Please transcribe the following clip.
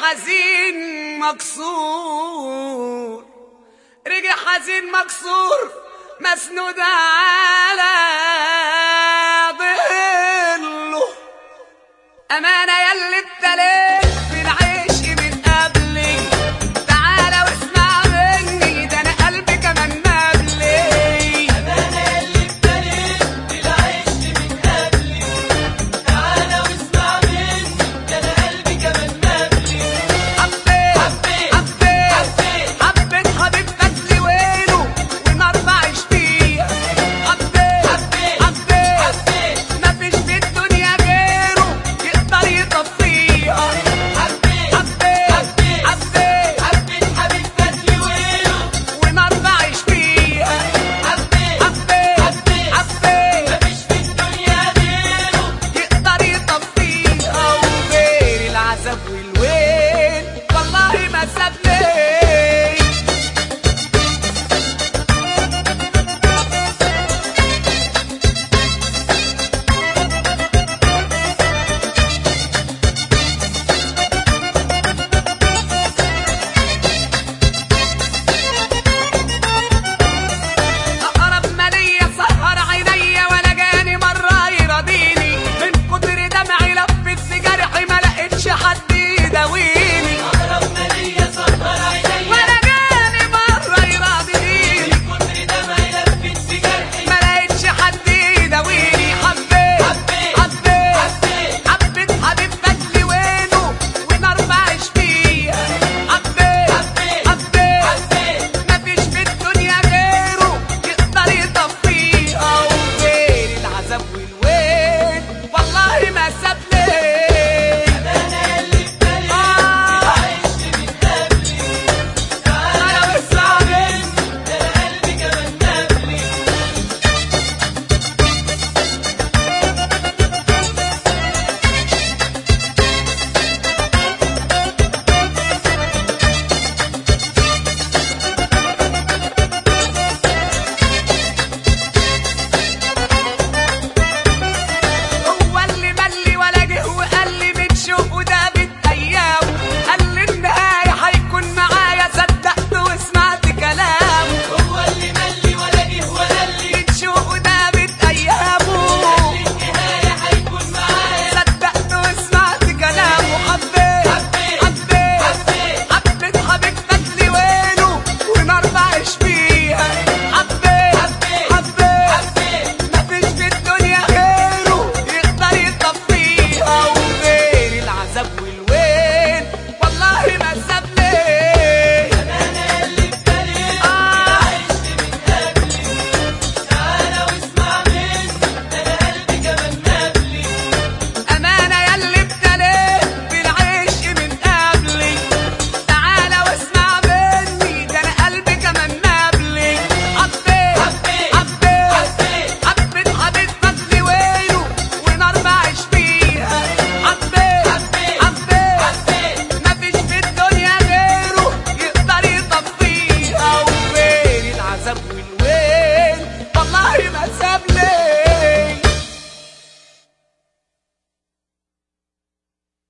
حزين مكسور، رجع حزين مكسور مسنود على ظله. أمانة يلي ابتليت في العيش من قبلي، تعالى واسمع مني ده أنا قلبي كمان مبلي. أمانة يلي ابتليت في العيش من قبلي، تعالى واسمع مني ده أنا قلبي كمان مبلي. حبيت حبيبتك لوينه ونار بعيش فيها. مفيش في الدنيا غيره يقدر يطفيها. حبيت حبيبتك لوينه ونار بعيش فيها. مفيش في الدنيا غيره يقدر يطفيها. وغير العذاب والويل والله ما سابني. أقرب ما ليا سهر عينيا ولا جاني مرة يراضيني، من كتر دمعي لفت في جرحي ما لقيتش حد يداويني. أقرب ما ليا سهر عينيا ولا جاني مرة يراضيني، من كتر دمعي لفت في جرحي ما لقيتش حد يداويني. حبيت حبيبتك لوينه ونار بعيش فيها. مفيش في الدنيا غيره يقدر يطفيها. وغير العذاب والويل والله ما سابني. أمانة يلي ابتليت في العيش من قبلي، تعالى واسمع مني ده أنا قلبي كمان مبلي. هو اللي ملي ولا جه وقال لي من شوقه دابت ايامه، قال لي النهايه هيكون معايا صدقت وسمعت كلامه. هو اللي ملي ولا جه وقال لي من شوقه دابت ايامه، النهاية هيكون معايا. صدقت وسمعت كلامه. حبيت حبيبتك لوينه ونار بعيش فيها. مفيش في الدنيا غيره يقدر يطفيها. وغير العذاب والويل والله ما سابني. أمانة يلي ابتليت في العيش من قبلي، تعالى واسمع مني ده أنا قلبي كمان مبلي. أمانة يلي ابتليت بالعيش من قبلي، تعالى واسمع مني ده أنا قلبي كمان مبلي. حبيت حبيبتك لوينه ونار بعيش فيها. مفيش في الدنيا غيره يقدر يطفيها. وغير العذاب